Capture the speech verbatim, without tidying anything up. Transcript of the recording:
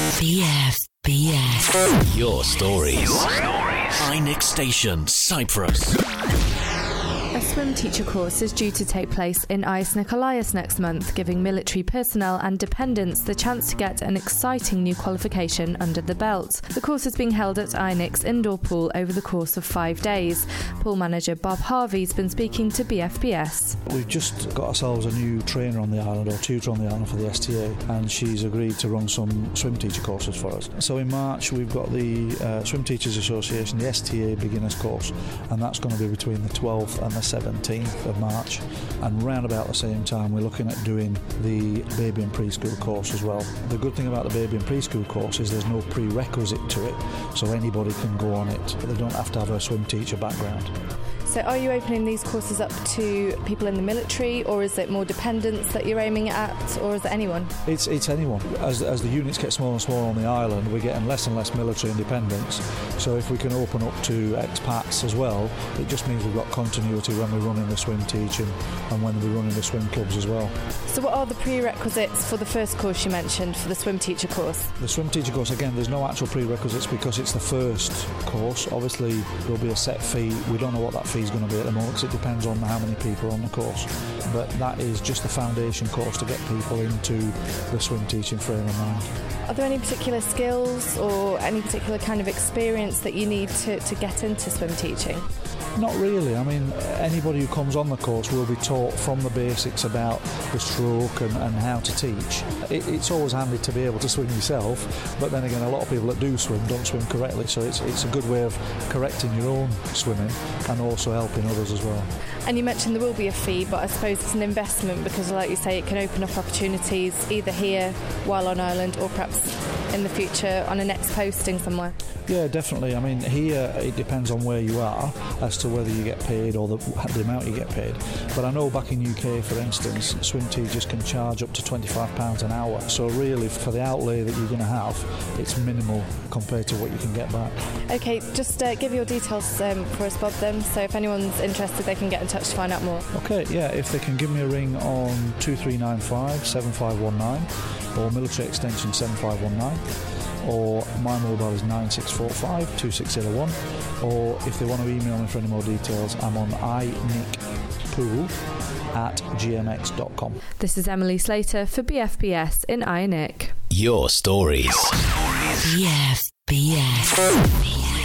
B F B S. Your stories. Your stories. I N I C Station, Cyprus. A swim teacher course is due to take place in Agios Nikolaos next month, giving military personnel and dependents the chance to get an exciting new qualification under the belt. The course is being held at I N I C's indoor pool over the course of five days. Pool manager Bob Harvey's been speaking to B F B S. We've just got ourselves a new trainer on the island, or tutor on the island for the S T A, and she's agreed to run some swim teacher courses for us. So in March we've got the uh, Swim Teachers Association, the S T A beginners course, and that's going to be between the twelfth and the seventeenth of March, and round about the same time we're looking at doing the baby and preschool course as well. The good thing about the baby and preschool course is there's no prerequisite to it, so anybody can go on it, but they don't have to have a swim teacher background. So are you opening these courses up to people in the military, or is it more dependents that you're aiming at, or is it anyone? It's it's anyone. As, as the units get smaller and smaller on the island, we're getting less and less military independence. So if we can open up to expats as well, it just means we've got continuity when we're running the swim teaching and when we're running the swim clubs as well. So what are the prerequisites for the first course you mentioned, for the swim teacher course? The swim teacher course, again, there's no actual prerequisites because it's the first course. Obviously, there'll be a set fee. We don't know what that fee is going to be at the moment because it depends on how many people are on the course, but that is just the foundation course to get people into the swim teaching frame of mind. Are there any particular skills or any particular kind of experience that you need to, to get into swim teaching? Not really. I mean, anybody who comes on the course will be taught from the basics about the stroke and, and how to teach. It, it's always handy to be able to swim yourself, but then again, a lot of people that do swim don't swim correctly, so it's, it's a good way of correcting your own swimming and also helping others as well. And you mentioned there will be a fee, but I suppose it's an investment because, like you say, it can open up opportunities either here while on island or perhaps in the future on a next posting somewhere. Yeah, definitely. I mean, here it depends on where you are as to whether you get paid or the, the amount you get paid. But I know back in U K, for instance, swim teachers can charge up to twenty-five pounds an hour. So really, for the outlay that you're going to have, it's minimal compared to what you can get back. OK, just uh, give your details um, for us, Bob, then. So if anyone's interested, they can get in touch to find out more. OK, yeah, if they can give me a ring on two three nine five, seven five one nine or military extension seven five one nine. Or my mobile is nine six four five, two six zero one, or if they want to email me for any more details, I'm on I N I C pool at g m x dot com. This is Emily Slater for B F B S in I N I C. Your stories. B F B S.